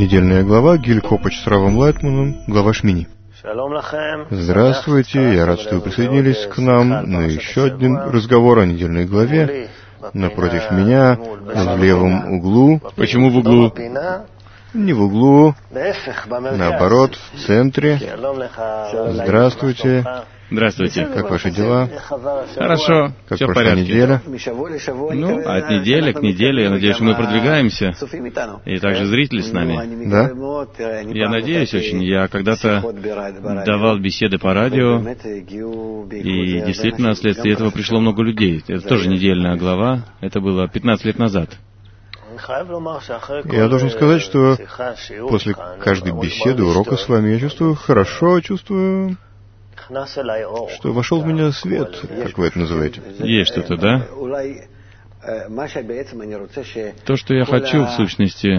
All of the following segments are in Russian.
Недельная глава Гиль Копач с Равом Лайтманом, глава Шмини. Здравствуйте, я рад, что вы присоединились к нам на еще один разговор о недельной главе. Напротив меня, в левом углу. Почему в углу? Не в углу, наоборот, в центре. Здравствуйте. Здравствуйте. Как ваши дела? Хорошо, как все в прошла порядке. неделя? От недели к неделе, я надеюсь, мы продвигаемся. И также зрители с нами. Да? Я надеюсь очень. Я когда-то давал беседы по радио, и действительно, вследствие этого пришло много людей. Это тоже недельная глава. Это было 15 лет назад. Я должен сказать, что после каждой беседы, урока с вами, я чувствую хорошо, чувствую, что вошел в меня свет, как вы это называете. Есть что-то, да? То, что я хочу, в сущности,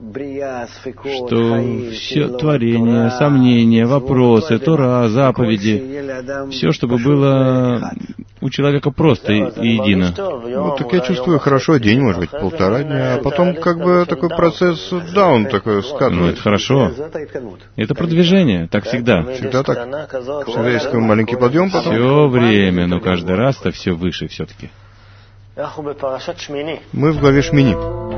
что все творение, сомнения, вопросы, Тора, заповеди, все, чтобы было у человека просто и едино. Вот так я чувствую хорошо день, может быть, полтора дня, а потом как бы такой процесс даун такой скатывается. Ну, это хорошо. Это продвижение, так всегда. Всегда так. Всегда есть такой маленький подъем потом. Все время, но каждый раз-то все выше все-таки. Мы в главе Шмини.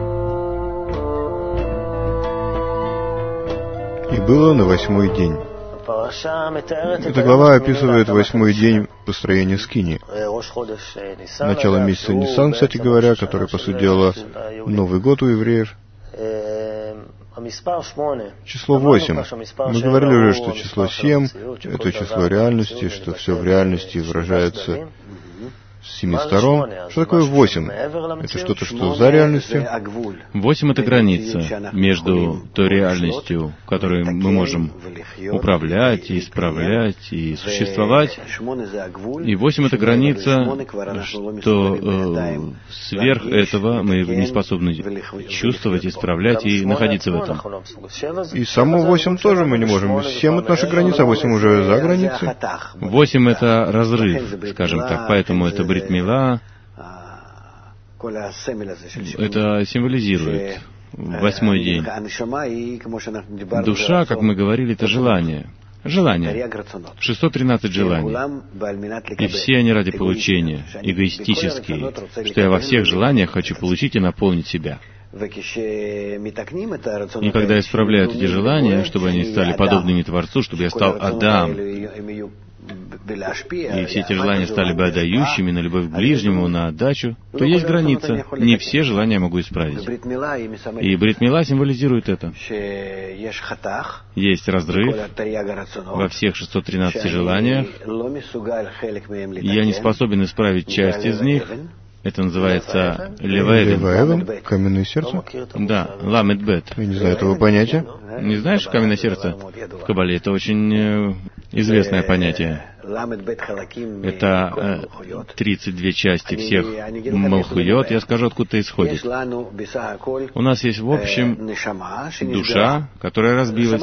И было на 8-й день. Эта глава описывает 8-й день построения скинии. Начало месяца Нисан, кстати говоря, который, по сути дела, Новый год у евреев. Число 8. Мы говорили уже, что число 7 — это число реальности, что все в реальности выражается с 7 сторон. Что такое 8? Это что-то, что за реальностью? 8 — это граница между той реальностью, которой мы можем управлять, и исправлять, и существовать. И 8 — это граница, что сверх этого мы не способны чувствовать, исправлять и находиться в этом. И само 8 тоже мы не можем. 7 — это наша граница, а 8 уже за границей. 8 — это разрыв, скажем так, поэтому это брит мила. Это символизирует 8-й день. Душа, как мы говорили, это желание. Желание. 613 желаний. И все они ради получения, эгоистические, что я во всех желаниях хочу получить и наполнить себя. И когда исправляют эти желания, чтобы они стали подобными Творцу, чтобы я стал Адам, и все эти желания стали бы отдающими на любовь к ближнему, на отдачу, то есть граница. Не все желания я могу исправить. И брит мила символизирует это. Есть разрыв во всех 613 желаниях. Я не способен исправить часть из них. Это называется леваэвен. Каменное сердце? Да, ламет бет. Я не знаю этого понятия. Не знаешь каменное сердце? В Кабале это очень известное понятие. Это 32 части всех малхуйот. Я скажу, откуда это исходит. У нас есть в общем душа, которая разбилась.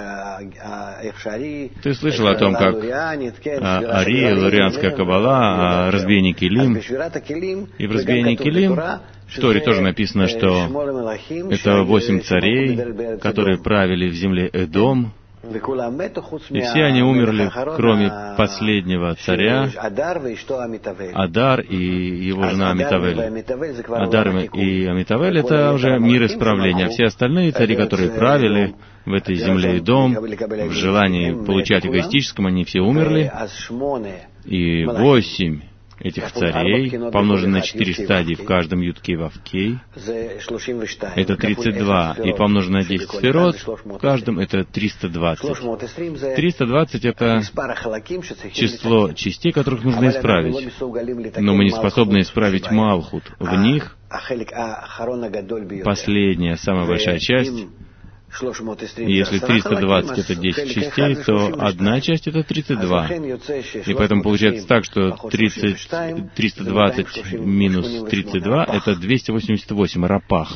Ты слышал о том, как Ари, Лурианская Кабала, о разбиении Келим. И в разбиении Келим в Торе тоже написано, что это 8 царей, которые правили в земле Эдом. И все они умерли, кроме последнего царя, Адар и его жена Амитавель. Адар и Амитавель — это уже мир исправления. А все остальные цари, которые правили в этой земле Эдом, в желании получать эгоистическом, они все умерли. И 8 этих царей, помноженные на 4 стадии в каждом ютке и вавкей, это 32, и помноженное на 10 сферот, в каждом это 320. 320 — это число частей, которых нужно исправить. Но мы не способны исправить Малхут. В них последняя, самая большая часть. И если 320 — это 10 частей, то одна часть — это 32. И поэтому получается так, что 320 минус 32 — это 288, рапах.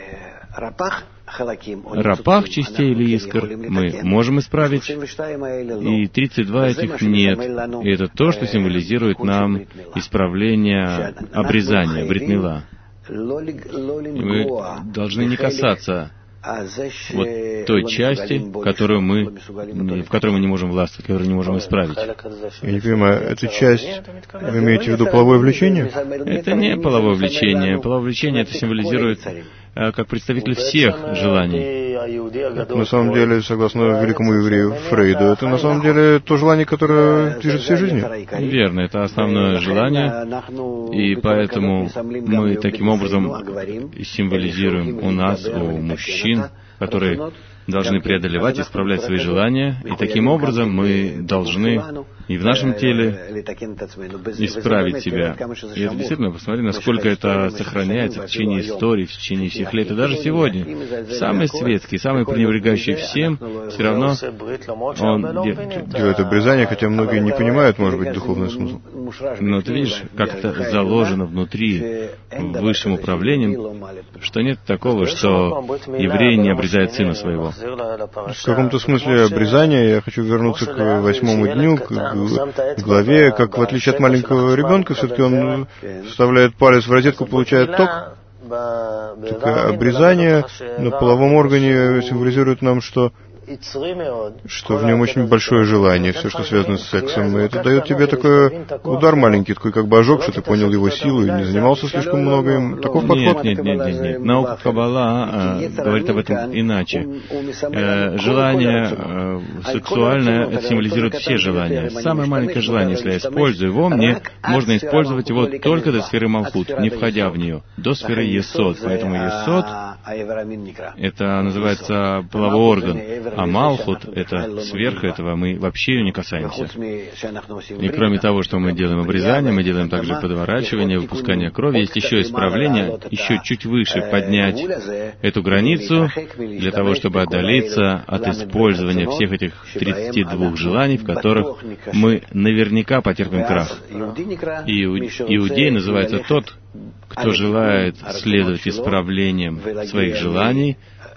Рапах частей или искр мы можем исправить, и 32 этих нет. И это то, что символизирует нам исправление обрезания, брит мила. И мы должны не касаться вот той части, в которой мы не можем властвовать, которую не можем исправить. Я не понимаю, эту часть вы имеете в виду половое влечение? Это не половое влечение. Половое влечение это символизирует как представитель всех желаний. Это, на самом деле, согласно великому еврею Фрейду, это на самом деле то желание, которое движет всей жизнью. Верно, это основное желание, и поэтому мы таким образом символизируем у нас, у мужчин, которые должны преодолевать, исправлять свои желания, и таким образом мы должны и в нашем теле исправить себя. И это действительно, посмотри, насколько это сохраняется в течение истории, в течение всех лет, и даже сегодня. Самый светский, самый пренебрегающий всем, все равно он делает обрезание, хотя многие не понимают, может быть, духовный смысл. Но ты видишь, как это заложено внутри высшим управлением, что нет такого, что еврей не обрезает сына своего. В каком-то смысле обрезание, я хочу вернуться к 8-му дню, к главе, как в отличие от маленького ребенка, все-таки он вставляет палец в розетку, получает ток. Так обрезание на половом органе символизирует нам, что в нем очень большое желание, все, что связано с сексом. И это дает тебе такой удар маленький, такой как бы ожог, что ты понял его силу и не занимался слишком много им. Таков подход? Нет. Наука Каббала говорит об этом иначе. Желание сексуальное это символизирует все желания. Самое маленькое желание, если я использую его, мне можно использовать его только до сферы Малхут, не входя в нее, до сферы Есод. Поэтому Есод это называется половой орган. А Малхут, это сверх этого, мы вообще ее не касаемся. И кроме того, что мы делаем обрезание, мы делаем также подворачивание, выпускание крови, есть еще исправление, еще чуть выше поднять эту границу, для того, чтобы отдалиться от использования всех этих 32 желаний, в которых мы наверняка потерпим крах. И иудей называется тот, кто желает следовать исправлениям своих желаний,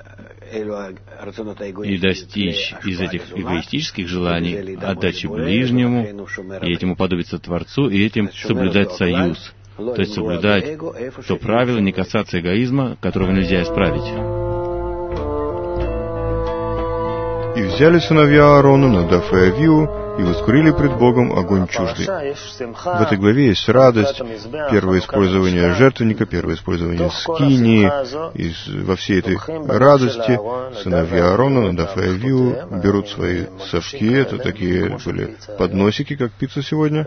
и достичь из этих эгоистических желаний отдачи ближнему, и этим уподобиться Творцу, и этим соблюдать союз. То есть соблюдать то правило, не касаться эгоизма, которого нельзя исправить. «И взяли сыновья Аарона Надав и Авиу, и воскурили пред Богом огонь чуждый». В этой главе есть радость, первое использование жертвенника, первое использование скинии, и во всей этой радости сыновья Аарона, Надав и Авиу, берут свои совки, это такие были подносики, как пицца сегодня,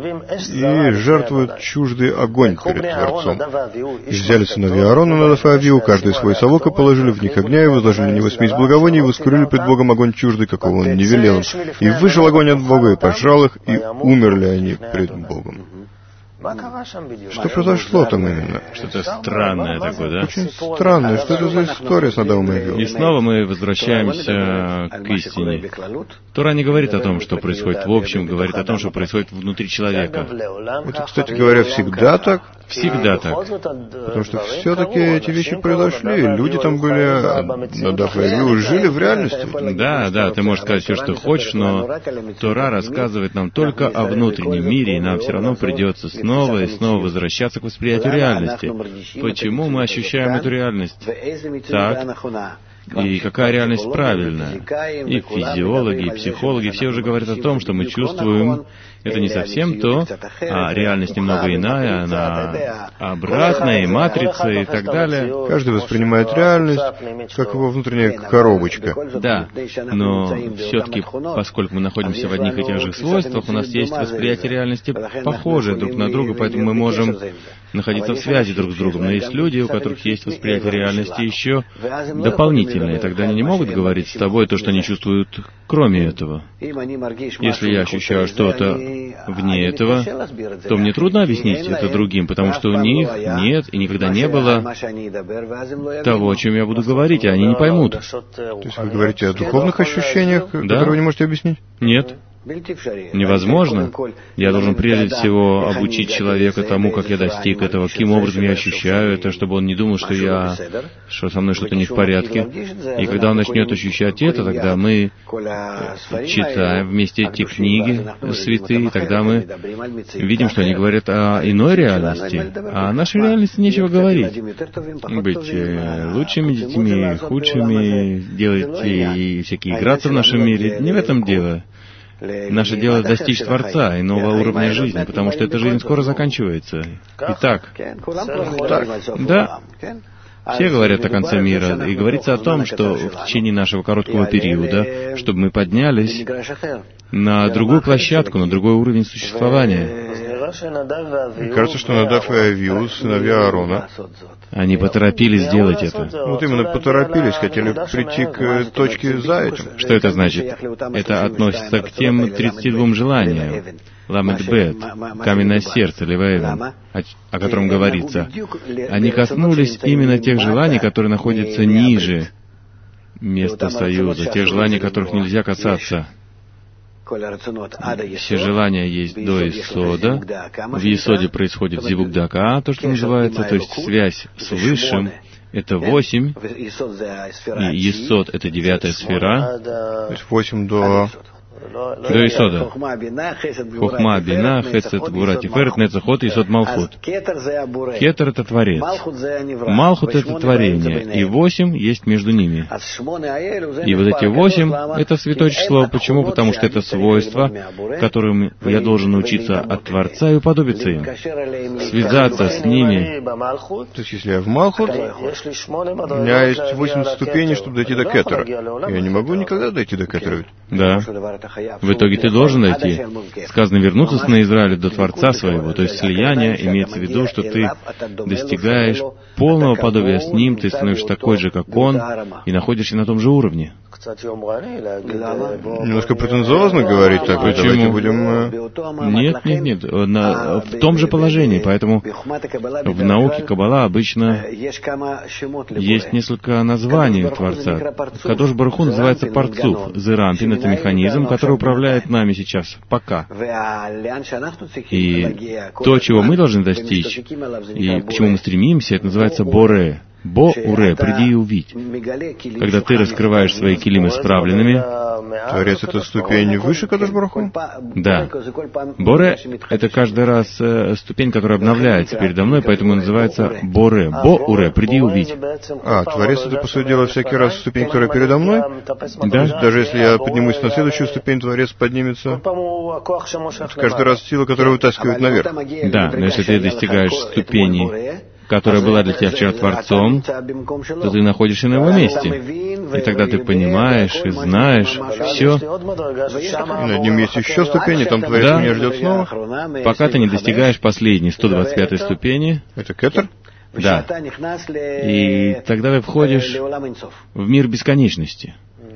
и жертвуют чуждый огонь перед Творцом. «И взяли сыновья Аарона, Надав и Авиу, каждый свой совок, и положили в них огня, и возложили на него смесь благовоний, и воскурили пред Богом огонь чуждый, какого он не велел им. И вышел огонь от Бога, и пожрал их, и умерли они пред Богом». Что произошло там именно? Что-то странное такое, да? Очень странное. Что это за история с Надавом и Авиу? И снова мы возвращаемся к истине. Тора не говорит о том, что происходит в общем, говорит о том, что происходит внутри человека. Это, кстати говоря, всегда так? Всегда так. Потому что все-таки эти вещи произошли. Люди там были, Надав и Авиу, жили в реальности. Да, ты можешь сказать все, что хочешь, но Тора рассказывает нам только о внутреннем мире, и нам все равно придется снова и снова возвращаться к восприятию реальности. Почему мы ощущаем эту реальность так? И какая реальность правильная? И физиологи, и психологи все уже говорят о том, что мы чувствуем, это не совсем то, а реальность немного иная, она обратная, и матрица, и так далее. Каждый воспринимает реальность, как его внутренняя коробочка. Да, но все-таки, поскольку мы находимся в одних и тех же свойствах, у нас есть восприятие реальности похожее друг на друга, поэтому мы можем находиться в связи друг с другом. Но есть люди, у которых есть восприятие реальности еще дополнительное, и тогда они не могут говорить с тобой то, что они чувствуют кроме этого. Если я ощущаю что-то вне этого, то мне трудно объяснить это другим, потому что у них нет и никогда не было того, о чем я буду говорить, и они не поймут. То есть вы говорите о духовных ощущениях, которые вы не можете объяснить? Нет. невозможно. Я должен прежде всего обучить человека тому, как я достиг этого, каким образом я ощущаю это, чтобы он не думал, что со мной что-то не в порядке. И когда он начнет ощущать это, тогда мы читаем вместе эти книги святые, тогда мы видим, что они говорят о иной реальности. А о нашей реальности нечего говорить. Быть лучшими детьми, худшими, делать и всякие играться в нашем мире. Не в этом дело. Наше дело достичь Творца и нового уровня жизни, потому что эта жизнь скоро заканчивается. Итак, да, все говорят о конце мира, и говорится о том, что в течение нашего короткого периода, чтобы мы поднялись на другую площадку, на другой уровень существования. Кажется, что Надав и Авиу, сыновья Аарона, они поторопились сделать это. Вот именно поторопились, хотели прийти к точке за этим. Что это значит? Это относится к тем 32 желаниям. Ламед Бет, каменное сердце, Леваэвен, о котором говорится. Они коснулись именно тех желаний, которые находятся ниже места союза, тех желаний, которых нельзя касаться. Все желания есть до Исода. В Исоде происходит Зивук Дака, то, что называется, то есть связь с Высшим. Это 8. И Исод — это 9-я сфера. То есть 8 до Исода. Хохма, Бина, Хесед, Гура, Тиферет, Нецахот, Исод, Малхут. Кетер — это Творец. Малхут — это творение. И 8 есть между ними. И вот эти 8 — это святое число. Почему? Потому что это свойства, которым я должен научиться от Творца и уподобиться им. Связаться с ними. То есть, если я в Малхут, у меня есть 8 ступеней, чтобы дойти до Кетера. Я не могу никогда дойти до Кетера. Да. В итоге ты должен дойти. Сказано, вернуться на Израиля до Творца своего, то есть слияние, имеется в виду, что ты достигаешь полного подобия с Ним, ты становишься такой же, как Он, и находишься на том же уровне. Немножко претенциозно говорить так. Почему? Будем... Нет. В том же положении. Поэтому в науке Каббала обычно есть несколько названий Творца. Кадош Барух Ху называется Парцуф. Зерампин — это механизм, который управляет нами сейчас, пока. И то, чего мы должны достичь, и к чему мы стремимся, это называется Боре. Бо-уре, приди и увидь. Когда ты раскрываешь свои килим исправленными. Творец — это ступень выше Кадош Барух Ху? Да. Боре — это каждый раз ступень, которая обновляется передо мной, поэтому называется Боре. Бо-уре, приди и увидь. Творец — это, по сути дела, всякий раз ступень, которая передо мной? Да. Даже если я поднимусь на следующую ступень, Творец поднимется. Каждый раз сила, которая вытаскивает наверх. Да, но если ты достигаешь ступени, которая была для тебя вчера Творцом, то ты находишься на его месте. И тогда ты понимаешь и знаешь все. И над ним есть еще ступени, там Творец меня ждет снова. Пока ты не достигаешь последней, 125-й ступени. Это Кетер? Да. И тогда ты входишь в мир бесконечности.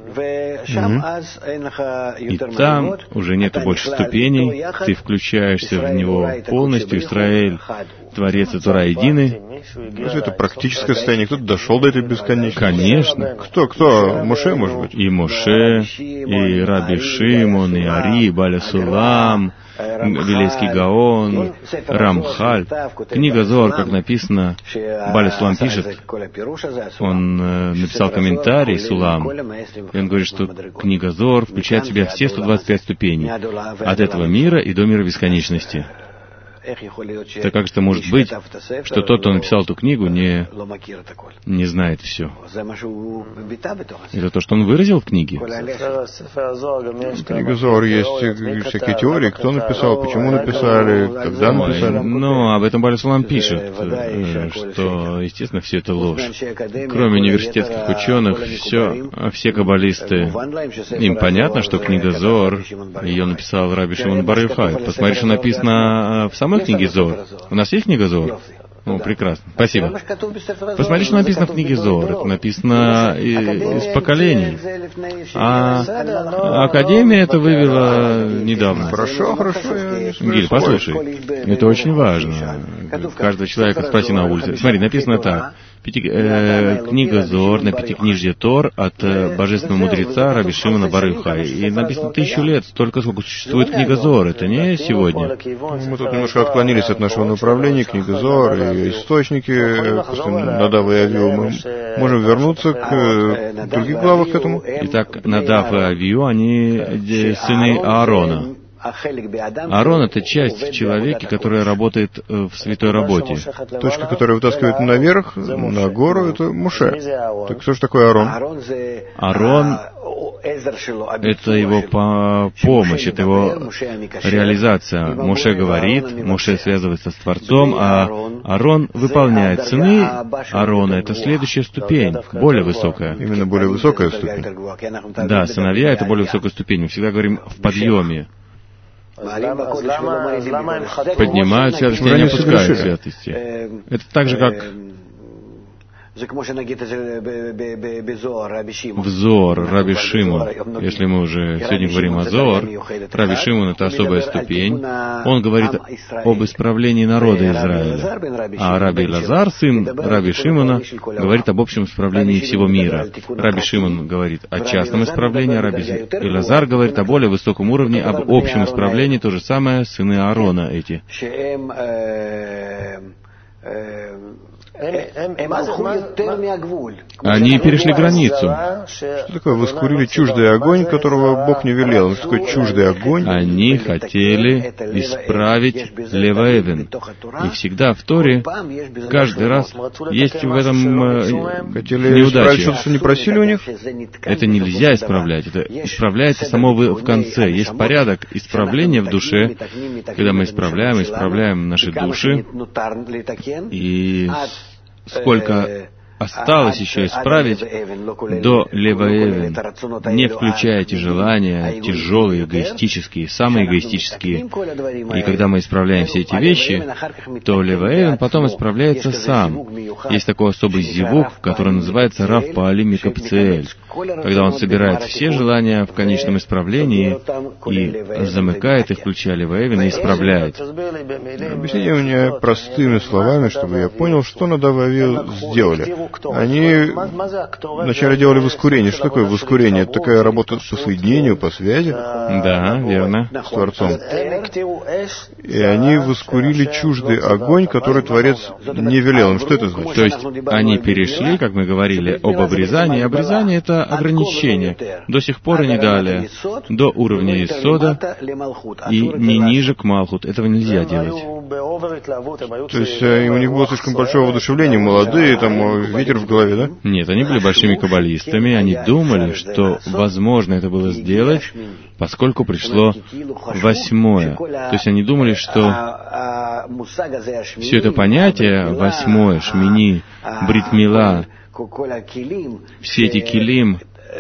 И там уже нету больше ступеней, ты включаешься в него полностью, Исраэль, Творец и Тора едины. Это практическое состояние. Кто-то дошел до этой бесконечности. Конечно. Кто? Моше, может быть? И Моше, и Раби Шимон, и Ари, и Баля Сулам, Вилейский Гаон, Рамхаль. Книга Зоар, как написано, Баля Сулам пишет, он написал комментарий, Сулам, и он говорит, что книга Зоар включает в себя все 125 ступеней от этого мира и до мира бесконечности. Так как это может быть, что тот, кто написал эту книгу, не знает все? Это то, что он выразил в книге? В книге Зоар есть всякие теории, кто написал, почему написали, когда написали. Об этом Баля Сулам пишет, что, естественно, все это ложь. Кроме университетских ученых, все каббалисты, им понятно, что книга Зоар, ее написал Раби Шимон бар Йохай. Посмотри, что написано в самой книге Зоар. У нас есть книга Зоар? Прекрасно. Спасибо. Посмотри, что написано в книге Зоар. Это написано из поколений. А Академия это вывела недавно. Хорошо. Гиль, послушай. Это очень важно. Каждого человека спроси на улице. Смотри, написано так. Книга Зоар на Пятикнижье Тор от божественного мудреца Раби Шимона бар Йохай. И написано 1000 лет, столько, сколько существует книга Зоар. Это не сегодня. Мы тут немножко отклонились от нашего направления, книга Зоар и источники, после Надава и Авиу. Мы можем вернуться к других главах к этому. Итак, Надав и Авиу, они сыны Аарона. Аарон — это часть в человеке, которая работает в святой работе. Точка, которая вытаскивает наверх, на гору, это Моше. Так что же такое Аарон? Аарон — это его помощь, это его реализация. Моше говорит, Моше связывается с Творцом, а Аарон выполняет. Сыны Аарона — это следующая ступень, более высокая. Именно более высокая ступень. Да, сыновья — это более высокая ступень. Мы всегда говорим в подъеме. Поднимают святости, а не опускают святости. Это так же, как в Зоар, Раби Шимон. Если мы уже сегодня говорим о Зоар, Раби Шимон — это особая ступень. Он говорит об исправлении народа Израиля. А Раби Элазар, сын Раби Шимона, говорит об общем исправлении всего мира. Раби Шимон говорит о частном исправлении, а Раби Элазар говорит о более высоком уровне, об общем исправлении, то же самое сыны Аарона эти. Они перешли границу. Что такое воскурили чуждый огонь, которого Бог не велел? Что такое чуждый огонь? Они хотели исправить Леваэвен. И всегда в Торе, каждый раз есть в этом хотели исправить что-то, что не просили у них? Это нельзя исправлять. Это исправляется само в конце. Есть порядок исправления в душе, когда мы исправляем наши души, и сколько осталось еще исправить до Леваэвен, не включая эти желания, тяжелые, эгоистические, самые эгоистические. И когда мы исправляем все эти вещи, то Леваэвен потом исправляется сам. Есть такой особый зивук, который называется Рав Паалим Микапцеэль, когда он собирает все желания в конечном исправлении и замыкает их, включая Леваэвен, и исправляет. Объясните мне простыми словами, чтобы я понял, что Надав и Авиу сделали. Они вначале делали воскурение. Что такое воскурение? Это такая работа по соединению, по связи? Да, верно. С Творцом. И они воскурили чуждый огонь, который Творец не велел им. Что это значит? То есть они перешли, как мы говорили, об обрезании. Обрезание — это ограничение. До сих пор они дали до уровня Исода и не ниже к Малхут. Этого нельзя делать. То есть у них было слишком большое воодушевление, молодые, там ветер в голове, да? Нет, они были большими каббалистами, они думали, что возможно это было сделать, поскольку пришло 8. То есть они думали, что все это понятие 8, Шмини, Брит Мила, все эти килим,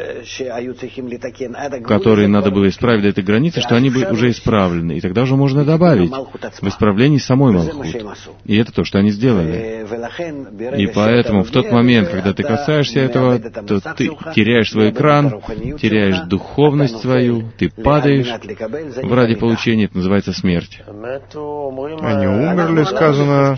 которые надо было исправить до этой границы, что они были уже исправлены. И тогда уже можно добавить в исправлении самой Малхут. И это то, что они сделали. И поэтому в тот момент, когда ты касаешься этого, то ты теряешь свой экран, теряешь духовность свою, ты падаешь в ради получения, это называется смерть. Они умерли, сказано...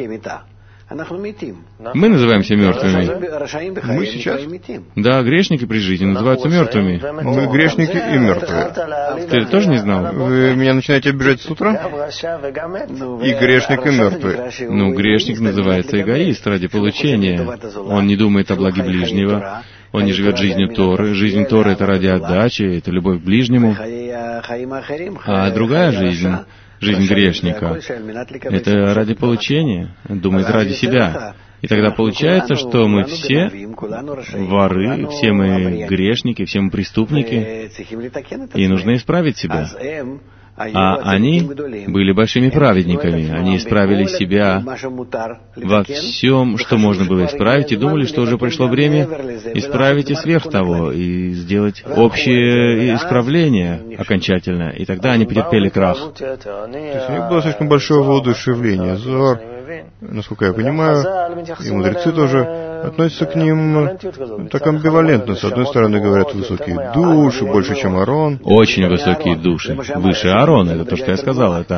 Мы называемся мертвыми. Мы сейчас? Да, грешники при жизни называются мертвыми. Мы грешники и мертвые. Ты это тоже не знал? Вы меня начинаете обижать с утра? И грешник, и мертвый. Ну, грешник называется эгоист ради получения. Он не думает о благе ближнего. Он не живет жизнью Торы. Жизнь Торы — это ради отдачи, это любовь к ближнему. А другая жизнь грешника — это ради получения, думает ради себя. И тогда получается, что мы все воры, все мы грешники, все мы преступники, и нужно исправить себя. А они были большими праведниками. Они исправили себя во всем, что можно было исправить, и думали, что уже пришло время исправить и сверх того, и сделать общее исправление окончательно. И тогда они потерпели крах. То есть у них было слишком большое воодушевление. Зоар, насколько я понимаю, и мудрецы тоже относятся к ним так амбивалентно. С одной стороны, говорят, высокие души, больше, чем Аарон. Очень высокие души. Выше Аарона, это то, что я сказал. Это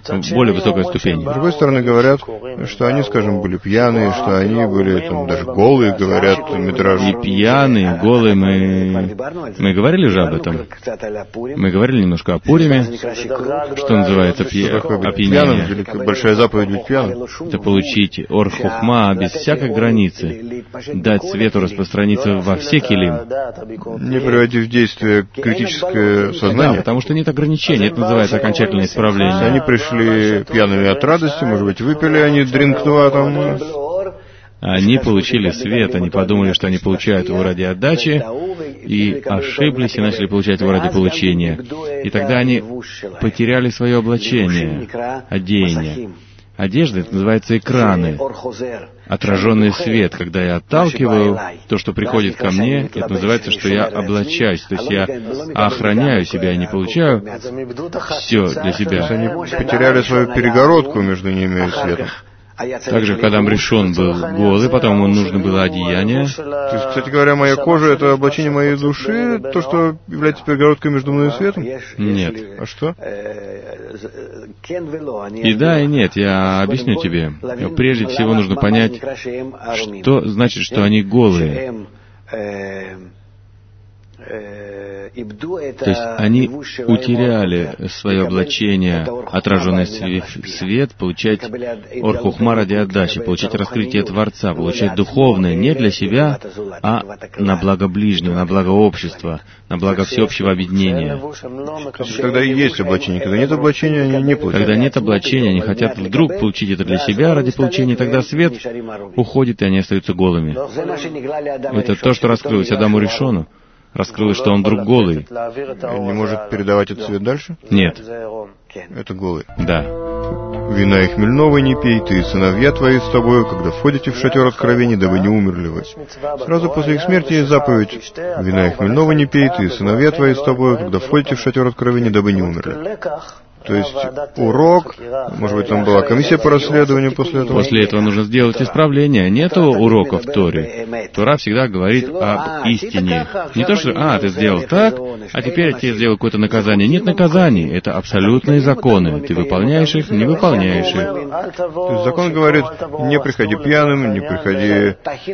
более высокая ступень. С другой стороны, говорят, что они, скажем, были пьяные, что они были там даже голые, говорят, Мидраш. И пьяные, голые, мы говорили уже об этом. Мы говорили немножко о Пуриме, что называется опьянение. Большая заповедь быть пьяным. Это получить ор хухма без всякой границы, дать свету распространиться во все килим. Не приводить в действие критическое сознание. Да, потому что нет ограничений, это называется окончательное исправление. Они пришли пьяными от радости, может быть, выпили они дринк-2 там. Они получили свет, они подумали, что они получают его ради отдачи, и ошиблись, и начали получать его ради получения. И тогда они потеряли свое облачение, одеяние. Одежда — это называется экраны, отраженный свет. Когда я отталкиваю то, что приходит ко мне, это называется, что я облачаюсь, то есть я охраняю себя, я не получаю все для себя. Они потеряли свою перегородку между ними и светом. Также, когда Ришон был голый, потом ему нужно было одеяние. То есть, кстати говоря, моя кожа — это облачение моей души, то, что является перегородкой между мной и светом? Нет. А что? И да, и нет, я объясню тебе. Прежде всего нужно понять, что значит, что они голые. То есть они утеряли свое облачение, отраженный свет, получать ор хухма ради отдачи, получать раскрытие Творца, получать духовное не для себя, а на благо ближнего, на благо общества, на благо всеобщего объединения. То есть, когда есть облачение, когда нет облачения, они не получают. Когда нет облачения, они хотят вдруг получить это для себя ради получения, тогда свет уходит, и они остаются голыми. Это то, что раскрылось Адаму Ришону. Раскрылось, что он вдруг голый. Не может передавать этот свет дальше? Нет. Это голый. Да. Вина и хмельного не пей, ты и сыновья твои с тобою, когда входите в шатер откровений, дабы не умерли вы. Сразу после их смерти есть заповедь. Вина и хмельного не пей, ты и сыновья твои с тобою, когда входите в шатер откровений, дабы не умерли. То есть урок, может быть, там была комиссия по расследованию после этого? После этого нужно сделать исправление. Нету урока в Торе. Тора всегда говорит об истине. Не то, что, ты сделал так, а теперь я тебе сделал какое-то наказание. Нет наказаний. Это абсолютные законы. Ты выполняешь их, не выполняешь их. То есть закон говорит, не приходи пьяным, не приходи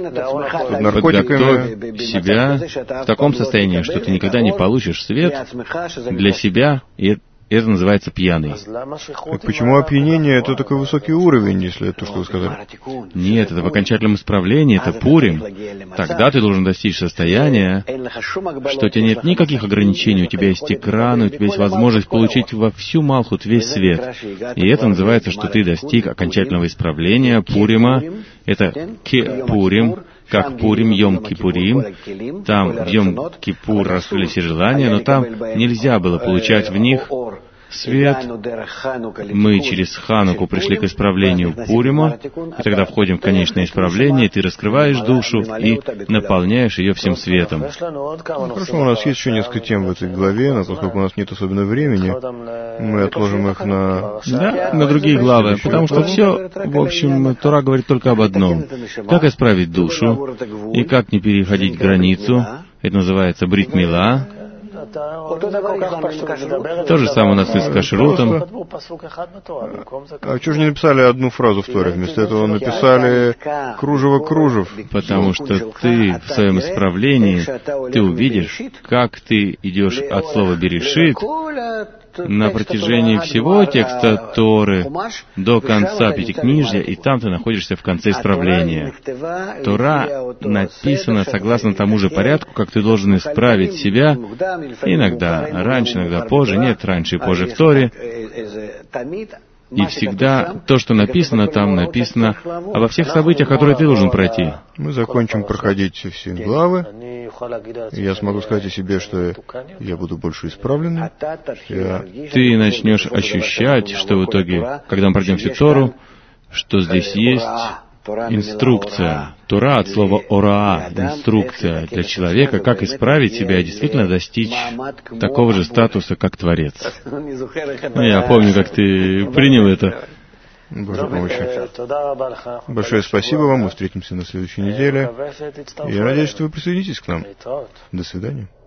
с наркотиками. Подготовь себя в таком состоянии, что ты никогда не получишь свет для себя, и это называется пьяный. Так почему опьянение — это такой высокий уровень, если это то, что вы сказали? Нет, это в окончательном исправлении, это Пурим. Тогда ты должен достичь состояния, что у тебя нет никаких ограничений, у тебя есть экран, у тебя есть возможность получить во всю Малхут весь свет. И это называется, что ты достиг окончательного исправления, Пурима. Это Пурим, как Пурим, Йом-Кипурим. Там в Йом-Кипур раскрылись все желания, но там нельзя было получать в них свет. Мы через Хануку пришли к исправлению Пурима, и тогда входим в конечное исправление, и ты раскрываешь душу и наполняешь ее всем светом. Хорошо, у нас есть еще несколько тем в этой главе, но поскольку у нас нет особенно времени, мы отложим их на другие главы, потому что все, в общем, Тора говорит только об одном. Как исправить душу, и как не переходить границу. Это называется Брит Мила. То же самое у нас и с кашрутом. А чего же не написали одну фразу в Торе? Вместо этого написали кружево кружев. Потому что ты в своем исправлении, ты увидишь, как ты идешь от слова «берешит» на протяжении всего текста Торы до конца Пятикнижья, и там ты находишься в конце исправления. Тора написана согласно тому же порядку, как ты должен исправить себя, иногда раньше, иногда позже, нет раньше и позже в Торе. И всегда то, что написано, там написано обо всех событиях, которые ты должен пройти. Мы закончим проходить все главы, и я смогу сказать о себе, что я буду больше исправленным. Ты начнешь ощущать, что в итоге, когда мы пройдем всю Тору, что здесь есть инструкция. Тора от слова «ораа», инструкция для человека, как исправить себя и действительно достичь такого же статуса, как Творец. Я помню, как ты принял это. Божьей помощи. Большое спасибо вам. Мы встретимся на следующей неделе. Я надеюсь, что вы присоединитесь к нам. До свидания.